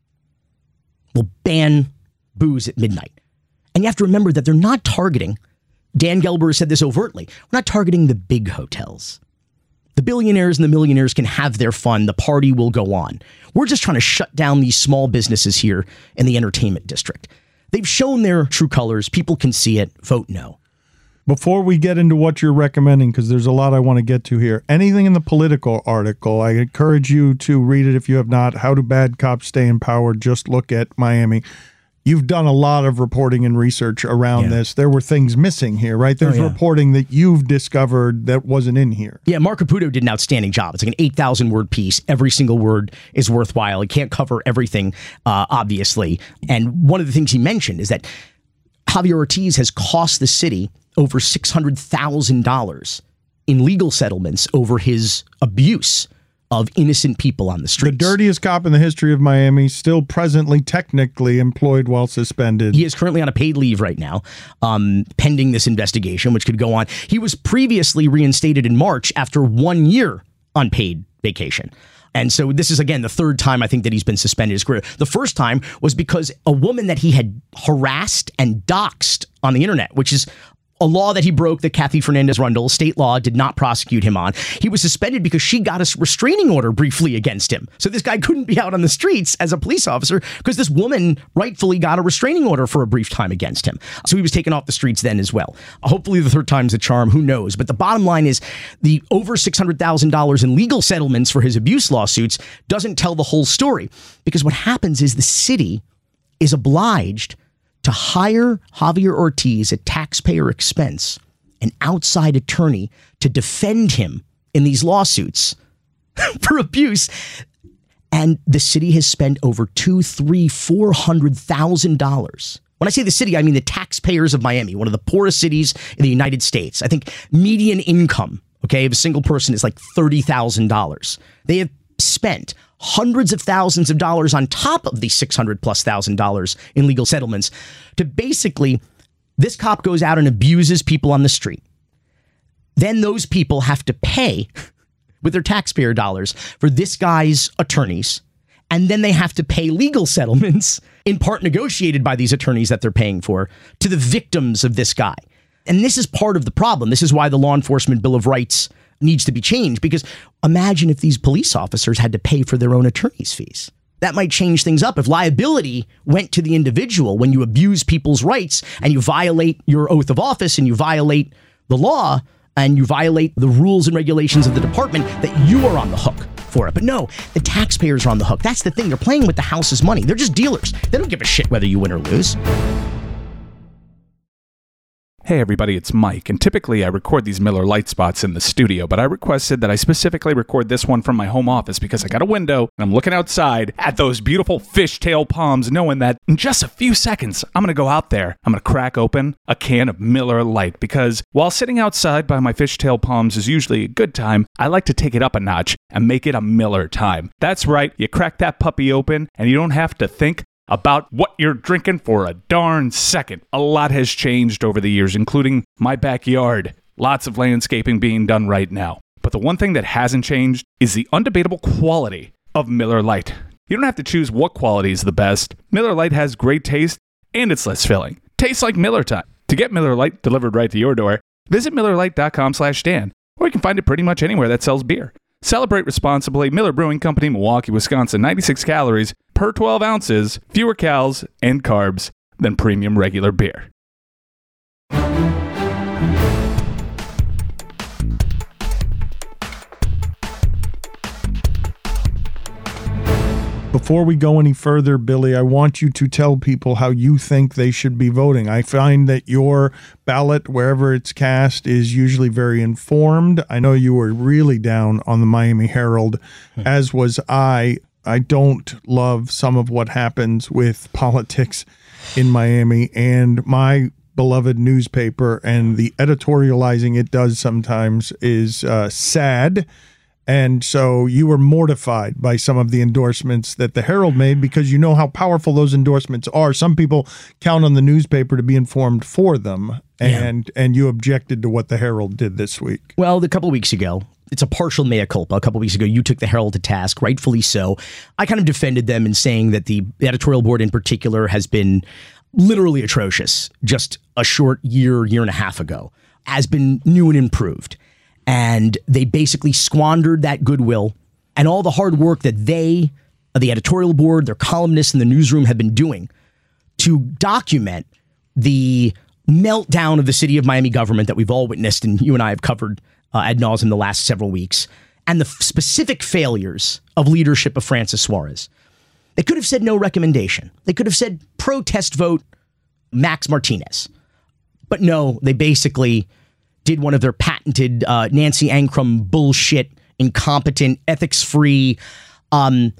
We'll ban booze at midnight. And you have to remember that they're not targeting, Dan Gelber said this overtly, we're not targeting the big hotels. The billionaires and the millionaires can have their fun. The party will go on. We're just trying to shut down these small businesses here in the entertainment district. They've shown their true colors. People can see it. Vote no. Before we get into what you're recommending, because there's a lot I want to get to here, anything in the Politico article, I encourage you to read it if you have not. How do bad cops stay in power? Just look at Miami. You've done a lot of reporting and research around yeah. this. There were things missing here, right? There's oh, yeah. reporting that you've discovered that wasn't in here. Yeah, Mark Caputo did an outstanding job. It's like an eight thousand word piece. Every single word is worthwhile. It can't cover everything, uh, obviously. And one of the things he mentioned is that Javier Ortiz has cost the city over six hundred thousand dollars in legal settlements over his abuse of innocent people on the streets. The dirtiest cop in the history of Miami, still presently technically employed while suspended. He is currently on a paid leave right now, um, pending this investigation, which could go on. He was previously reinstated in March after one year on paid vacation. And so this is, again, the third time I think that he's been suspended his career. The first time was because a woman that he had harassed and doxxed on the internet, which is a law that he broke that Kathy Fernandez-Rundle, state law, did not prosecute him on. He was suspended because she got a restraining order briefly against him. So this guy couldn't be out on the streets as a police officer because this woman rightfully got a restraining order for a brief time against him. So he was taken off the streets then as well. Hopefully the third time's the charm, who knows? But the bottom line is the over six hundred thousand dollars in legal settlements for his abuse lawsuits doesn't tell the whole story, because what happens is the city is obliged to hire Javier Ortiz at taxpayer expense, an outside attorney, to defend him in these lawsuits for abuse. And the city has spent over two, three, four hundred thousand dollars. When I say the city, I mean the taxpayers of Miami, one of the poorest cities in the United States. I think median income, okay, of a single person is like thirty thousand dollars. They have spent hundreds of thousands of dollars on top of the six hundred plus thousand dollars in legal settlements to basically, this cop goes out and abuses people on the street. Then those people have to pay with their taxpayer dollars for this guy's attorneys. And then they have to pay legal settlements, in part negotiated by these attorneys that they're paying for, to the victims of this guy. And this is part of the problem. This is why the Law Enforcement Bill of Rights needs to be changed, because imagine if these police officers had to pay for their own attorney's fees. That might change things up. If liability went to the individual when you abuse people's rights and you violate your oath of office and you violate the law and you violate the rules and regulations of the department, that you are on the hook for it. But no, the taxpayers are on the hook. That's the thing. They're playing with the house's money. They're just dealers. They don't give a shit whether you win or lose. Hey everybody, it's Mike, and typically I record these Miller Lite spots in the studio, but I requested that I specifically record this one from my home office because I got a window and I'm looking outside at those beautiful fishtail palms, knowing that in just a few seconds I'm going to go out there, I'm going to crack open a can of Miller Lite, because while sitting outside by my fishtail palms is usually a good time, I like to take it up a notch and make it a Miller time. That's right, you crack that puppy open and you don't have to think about what you're drinking for a darn second. A lot has changed over the years, including my backyard. Lots of landscaping being done right now. But the one thing that hasn't changed is the undebatable quality of Miller Lite. You don't have to choose what quality is the best. Miller Lite has great taste, and it's less filling. Tastes like Miller time. To get Miller Lite delivered right to your door, visit Miller Lite dot com slash Dan, or you can find it pretty much anywhere that sells beer. Celebrate responsibly. Miller Brewing Company, Milwaukee, Wisconsin. ninety-six calories per twelve ounces. Fewer calories and carbs than premium regular beer. Before we go any further, Billy, I want you to tell people how you think they should be voting. I find that your ballot, wherever it's cast, is usually very informed. I know you were really down on the Miami Herald, as was I. I don't love some of what happens with politics in Miami, and my beloved newspaper and the editorializing it does sometimes is uh, sad. And so you were mortified by some of the endorsements that the Herald made because you know how powerful those endorsements are. Some people count on the newspaper to be informed for them, and yeah. and you objected to what the Herald did this week. Well, a couple of weeks ago, it's a partial mea culpa. A couple of weeks ago, you took the Herald to task, rightfully so. I kind of defended them in saying that the editorial board in particular has been literally atrocious just a short year, year and a half ago, has been new and improved. And they basically squandered that goodwill and all the hard work that they, the editorial board, their columnists in the newsroom have been doing to document the meltdown of the city of Miami government that we've all witnessed and you and I have covered uh, ad nauseum the last several weeks, and the f- specific failures of leadership of Francis Suarez. They could have said no recommendation. They could have said protest vote Max Martinez. But no, they basically did one of their patented uh, Nancy Ankrum bullshit, incompetent, ethics-free. Um,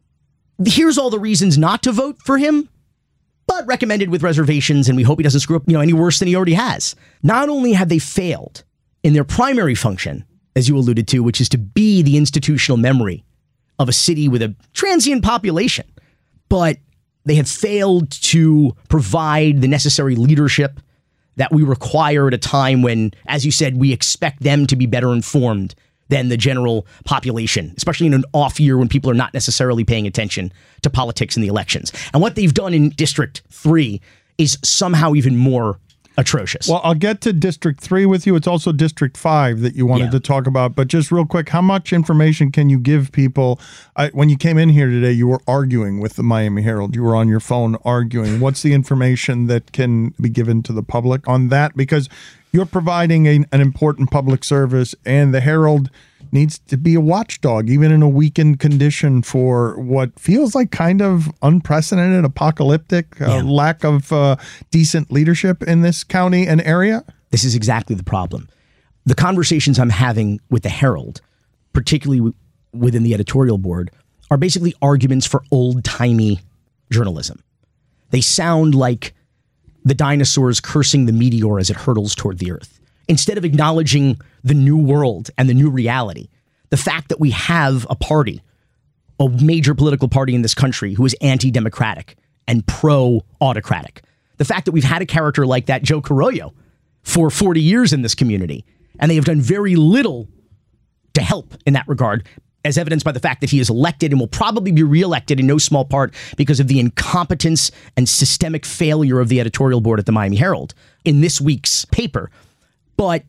here's all the reasons not to vote for him, but recommended with reservations, and we hope he doesn't screw up, you know, any worse than he already has. Not only have they failed in their primary function, as you alluded to, which is to be the institutional memory of a city with a transient population, but they have failed to provide the necessary leadership that we require at a time when, as you said, we expect them to be better informed than the general population, especially in an off year when people are not necessarily paying attention to politics and the elections. And what they've done in District three is somehow even more atrocious. Well, I'll get to District three with you. It's also District five that you wanted yeah. to talk about. But just real quick, how much information can you give people? I, when you came in here today, you were arguing with the Miami Herald. You were on your phone arguing. What's the information that can be given to the public on that? Because you're providing a, an important public service, and the Herald needs to be a watchdog, even in a weakened condition for what feels like kind of unprecedented, apocalyptic, uh, yeah. lack of uh, decent leadership in this county and area. This is exactly the problem. The conversations I'm having with the Herald, particularly w- within the editorial board, are basically arguments for old-timey journalism. They sound like the dinosaurs cursing the meteor as it hurtles toward the earth. Instead of acknowledging the new world and the new reality, the fact that we have a party, a major political party in this country who is anti-democratic and pro-autocratic, the fact that we've had a character like that, Joe Carollo, for forty years in this community, and they have done very little to help in that regard, as evidenced by the fact that he is elected and will probably be reelected in no small part because of the incompetence and systemic failure of the editorial board at the Miami Herald in this week's paper. But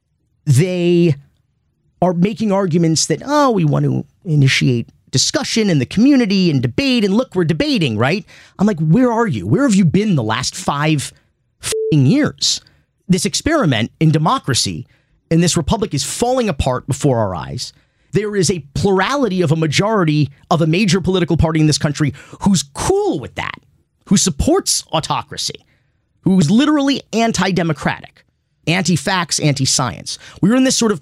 they are making arguments that, oh, we want to initiate discussion in the community and debate, and look, we're debating, right? I'm like, where are you? Where have you been the last five f***ing years? This experiment in democracy in this republic is falling apart before our eyes. There is a plurality of a majority of a major political party in this country who's cool with that, who supports autocracy, who's literally anti-democratic. Anti-facts, anti-science. We're in this sort of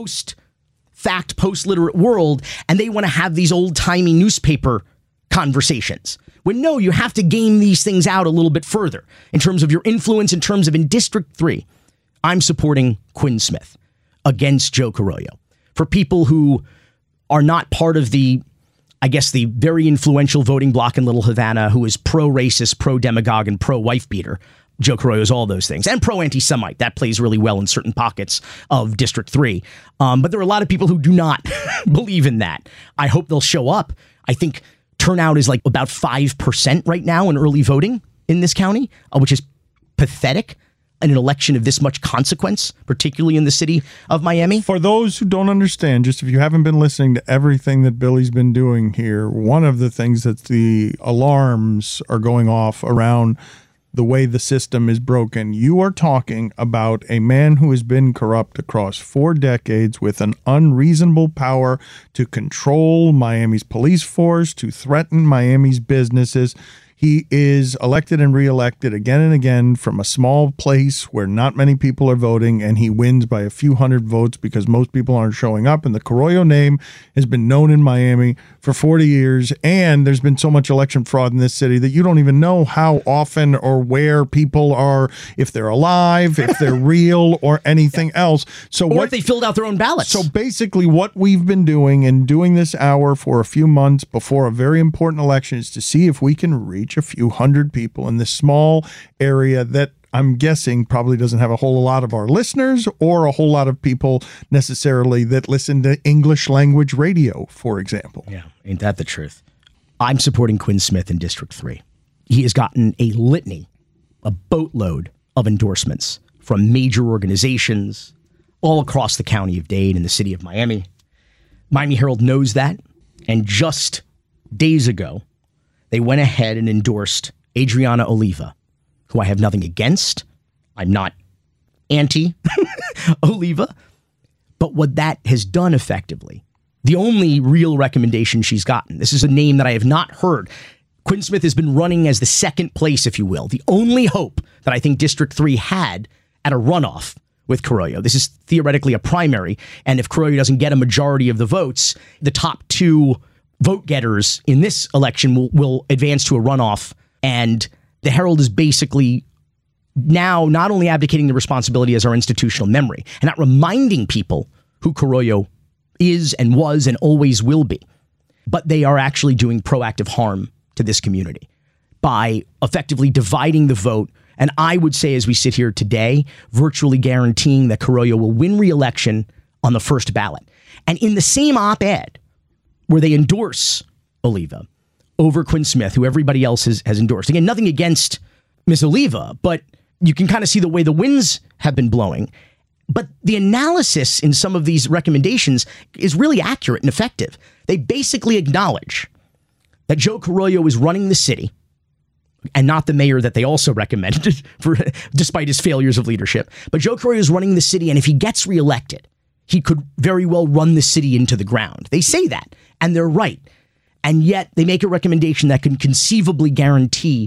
post-fact, post-literate world, and they want to have these old-timey newspaper conversations. When no, you have to game these things out a little bit further in terms of your influence, in terms of in District three, I'm supporting Quinn Smith against Joe Carollo. For people who are not part of the, I guess, the very influential voting bloc in Little Havana, who is pro-racist, pro-demagogue, and pro-wife beater, Joe Carollo is all those things, and pro-anti-Semite. That plays really well in certain pockets of District three. Um, but there are a lot of people who do not believe in that. I hope they'll show up. I think turnout is like about five percent right now in early voting in this county, uh, which is pathetic. in an election of this much consequence, particularly in the city of Miami? For those who don't understand, just if you haven't been listening to everything that Billy's been doing here, one of the things that the alarms are going off around the way the system is broken. You are talking about a man who has been corrupt across four decades with an unreasonable power to control Miami's police force, to threaten Miami's businesses. He is elected and reelected again and again from a small place where not many people are voting, and he wins by a few hundred votes because most people aren't showing up. And the Carollo name has been known in Miami for forty years, and there's been so much election fraud in this city that you don't even know how often or where people are, if they're alive, if they're real, or anything else. So or what, if they filled out their own ballots. So basically what we've been doing and doing this hour for a few months before a very important election is to see if we can reach a few hundred people in this small area that I'm guessing probably doesn't have a whole lot of our listeners or a whole lot of people necessarily that listen to English language radio, for example. Yeah, ain't that the truth? I'm supporting Quinn Smith in District three. He has gotten a litany, a boatload of endorsements from major organizations all across the county of Dade and the city of Miami. Miami Herald knows that, and just days ago, they went ahead and endorsed Adriana Oliva, who I have nothing against. I'm not anti-Oliva. But what that has done effectively, the only real recommendation she's gotten, this is a name that I have not heard. Quinn Smith has been running as the second place, if you will. The only hope that I think District three had at a runoff with Carollo. This is theoretically a primary, and if Carollo doesn't get a majority of the votes, the top two vote getters in this election will, will advance to a runoff, and the Herald is basically now not only abdicating the responsibility as our institutional memory and not reminding people who Carollo is and was and always will be, but they are actually doing proactive harm to this community by effectively dividing the vote. And I would say, as we sit here today, virtually guaranteeing that Carollo will win re-election on the first ballot. And in the same op-ed where they endorse Oliva over Quinn Smith, who everybody else has, has endorsed. Again, nothing against Miss Oliva, but you can kind of see the way the winds have been blowing. But the analysis in some of these recommendations is really accurate and effective. They basically acknowledge that Joe Carollo is running the city and not the mayor that they also recommended, for, despite his failures of leadership. But Joe Carollo is running the city, and if he gets reelected, he could very well run the city into the ground. They say that, and they're right. And yet they make a recommendation that can conceivably guarantee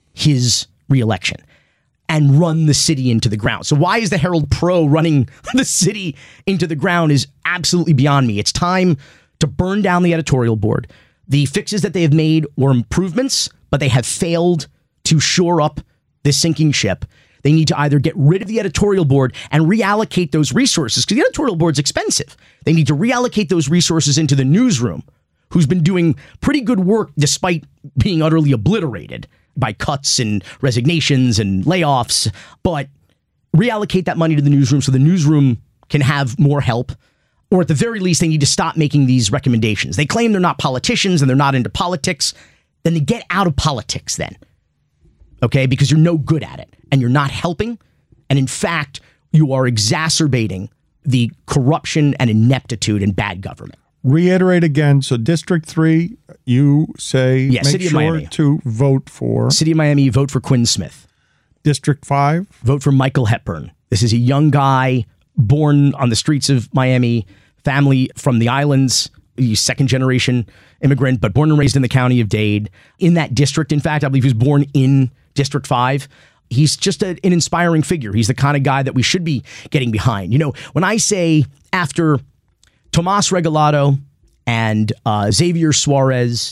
his reelection and run the city into the ground. So why is the Herald pro running the city into the ground is absolutely beyond me. It's time to burn down the editorial board. The fixes that they have made were improvements, but they have failed to shore up this sinking ship. They need to either get rid of the editorial board and reallocate those resources, because the editorial board's expensive. They need to reallocate those resources into the newsroom, who's been doing pretty good work despite being utterly obliterated by cuts and resignations and layoffs, but reallocate that money to the newsroom so the newsroom can have more help. Or at the very least, they need to stop making these recommendations. They claim they're not politicians and they're not into politics. Then they get out of politics then. Okay? Because you're no good at it and you're not helping. And in fact, you are exacerbating the corruption and ineptitude and bad government. Reiterate again. So District three, you say yeah, make City sure of Miami. to vote for. City of Miami, vote for Quinn Smith. District five? Vote for Michael Hepburn. This is a young guy born on the streets of Miami, family from the islands, second generation immigrant, but born and raised in the county of Dade. In that district, in fact, I believe he was born in District five. He's just a, an inspiring figure. He's the kind of guy that we should be getting behind. You know, when I say after Tomas Regalado and uh, Xavier Suarez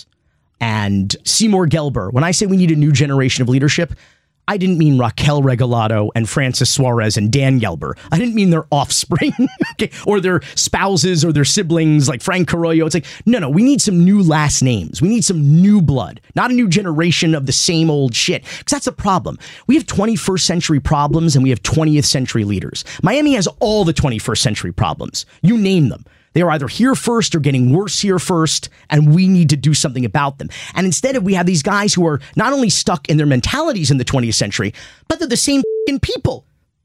and Seymour Gelber, when I say we need a new generation of leadership, I didn't mean Raquel Regalado and Francis Suarez and Dan Gelber. I didn't mean their offspring okay, or their spouses or their siblings like Frank Carollo. It's like, no, no, we need some new last names. We need some new blood, not a new generation of the same old shit. Because that's a problem. We have twenty-first century problems and we have twentieth century leaders. Miami has all the twenty-first century problems. You name them. They are either here first or getting worse here first, and we need to do something about them. And instead of we have these guys who are not only stuck in their mentalities in the twentieth century, but they're the same f***ing people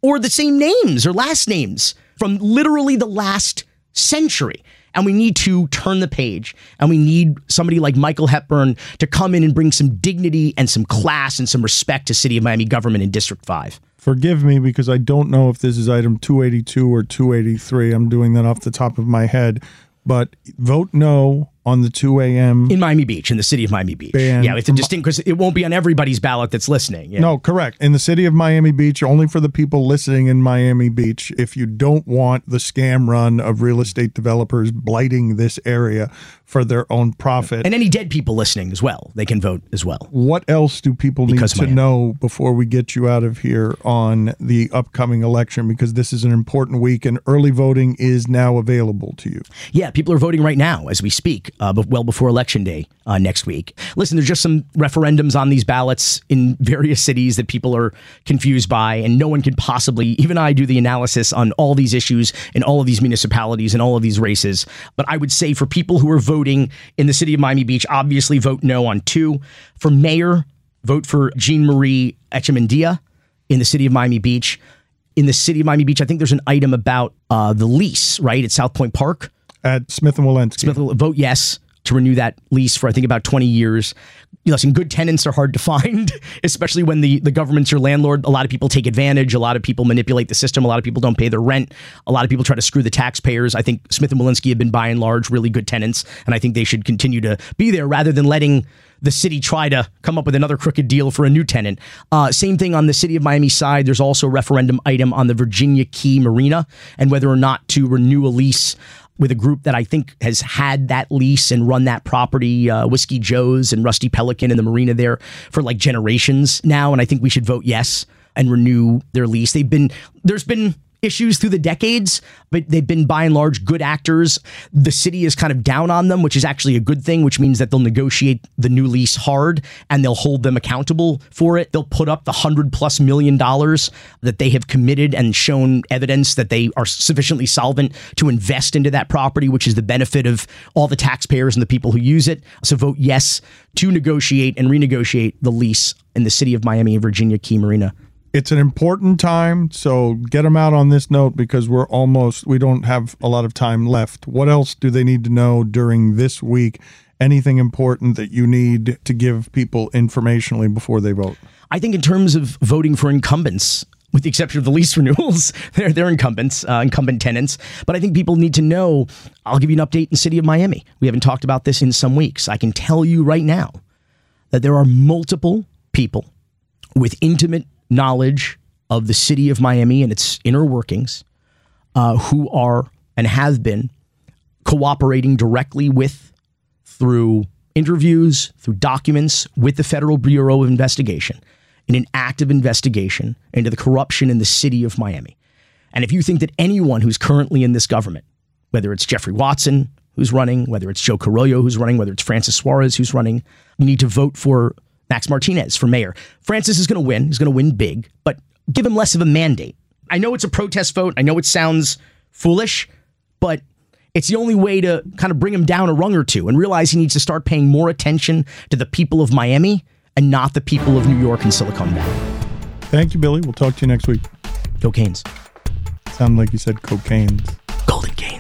or the same names or last names from literally the last century. And we need to turn the page, and we need somebody like Michael Hepburn to come in and bring some dignity and some class and some respect to City of Miami government in District five. Forgive me because I don't know if this is item two eighty-two or two eighty-three. I'm doing that off the top of my head. But vote no on the two a.m. in Miami Beach, in the city of Miami Beach. Ban. Yeah, it's a distinct, because it won't be on everybody's ballot that's listening. Yeah. No, correct. In the city of Miami Beach, only for the people listening in Miami Beach. If you don't want the scam run of real estate developers blighting this area for their own profit. And any dead people listening as well, they can vote as well. What else do people need Because to Miami. know before we get you out of here on the upcoming election? Because this is an important week and early voting is now available to you. Yeah, people are voting right now as we speak, uh, but well before Election Day uh, next week. Listen, there's just some referendums on these ballots in various cities that people are confused by, and no one can possibly, even I do the analysis on all these issues in all of these municipalities and all of these races. But I would say for people who are voting in the city of Miami Beach, obviously vote no on two. For mayor, vote for Jean Marie Echemendia in the city of Miami Beach. In the city of Miami Beach, I think there's an item about uh, the lease, right, at South Point Park. At Smith and Walensky. Smith, vote yes to renew that lease for, I think, about twenty years. You know, some good tenants are hard to find, especially when the, the government's your landlord. A lot of people take advantage. A lot of people manipulate the system. A lot of people don't pay their rent. A lot of people try to screw the taxpayers. I think Smith and Walensky have been, by and large, really good tenants, and I think they should continue to be there rather than letting the city try to come up with another crooked deal for a new tenant. Uh, same thing on the city of Miami side. There's also a referendum item on the Virginia Key Marina and whether or not to renew a lease with a group that I think has had that lease and run that property, uh, Whiskey Joe's and Rusty Pelican in the marina there for like generations now. And I think we should vote yes and renew their lease. They've been, there's been issues through the decades, but they've been by and large good actors. The city is kind of down on them, which is actually a good thing, which means that they'll negotiate the new lease hard and they'll hold them accountable for it. They'll put up the hundred plus million dollars that they have committed and shown evidence that they are sufficiently solvent to invest into that property, which is the benefit of all the taxpayers and the people who use it. So vote yes to negotiate and renegotiate the lease in the city of Miami and Virginia Key Marina. It's an important time, so get them out on this note because we're almost, we don't have a lot of time left. What else do they need to know during this week? Anything important that you need to give people informationally before they vote? I think in terms of voting for incumbents, with the exception of the lease renewals, they're, they're incumbents, uh, incumbent tenants. But I think people need to know, I'll give you an update in the city of Miami. We haven't talked about this in some weeks. I can tell you right now that there are multiple people with intimate knowledge of the city of Miami and its inner workings uh, who are and have been cooperating directly with, through interviews, through documents with the Federal Bureau of Investigation in an active investigation into the corruption in the city of Miami. And if you think that anyone who's currently in this government, whether it's Jeffrey Watson who's running, whether it's Joe Carollo who's running, whether it's Francis Suarez who's running, you need to vote for Max Martinez for mayor. Francis is going to win. He's going to win big, but give him less of a mandate. I know it's a protest vote. I know it sounds foolish, but it's the only way to kind of bring him down a rung or two and realize he needs to start paying more attention to the people of Miami and not the people of New York and Silicon Valley. Thank you, Billy. We'll talk to you next week. Go Canes. Sound like you said cocaine. Golden Canes.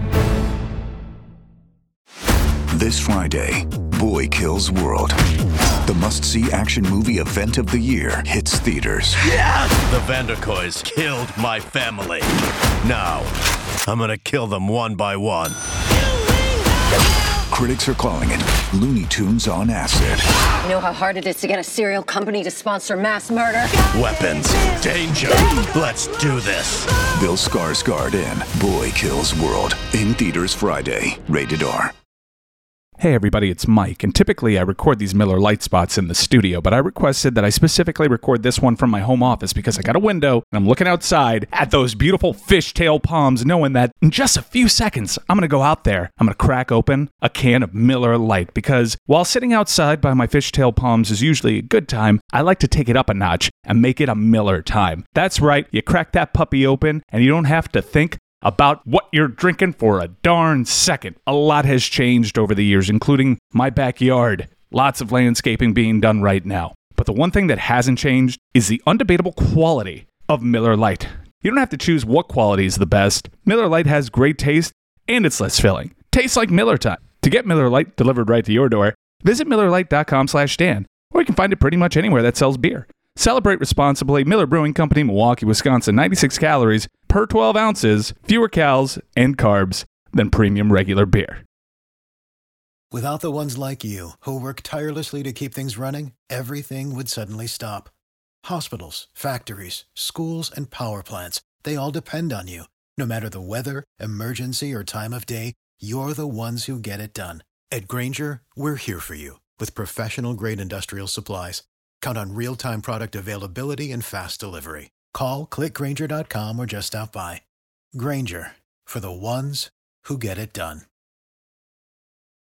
This Friday, Boy Kills World. The must-see action movie event of the year hits theaters. Yes! The Vanderkoys killed my family. Now, I'm gonna kill them one by one. Critics are calling it Looney Tunes on acid. You know how hard it is to get a serial company to sponsor mass murder? Weapons, danger, let's do this. Bill Skarsgård in Boy Kills World. In theaters Friday. Rated R. Hey everybody, it's Mike, and typically I record these Miller Lite spots in the studio, but I requested that I specifically record this one from my home office because I got a window and I'm looking outside at those beautiful fishtail palms, knowing that in just a few seconds I'm going to go out there, I'm going to crack open a can of Miller Lite, because while sitting outside by my fishtail palms is usually a good time, I like to take it up a notch and make it a Miller time. That's right, you crack that puppy open and you don't have to think about what you're drinking for a darn second. A lot has changed over the years, including my backyard. Lots of landscaping being done right now. But the one thing that hasn't changed is the undebatable quality of Miller Lite. You don't have to choose what quality is the best. Miller Lite has great taste, and it's less filling. Tastes like Miller time. To get Miller Lite delivered right to your door, visit Miller Lite dot com slash Dan, or you can find it pretty much anywhere that sells beer. Celebrate responsibly. Miller Brewing Company, Milwaukee, Wisconsin. ninety-six calories per twelve ounces, fewer calories and carbs than premium regular beer. Without the ones like you, who work tirelessly to keep things running, everything would suddenly stop. Hospitals, factories, schools, and power plants, they all depend on you. No matter the weather, emergency, or time of day, you're the ones who get it done. At Grainger, we're here for you with professional-grade industrial supplies. Count on real-time product availability and fast delivery. Call, click Grainger dot com, or just stop by. Grainger, for the ones who get it done.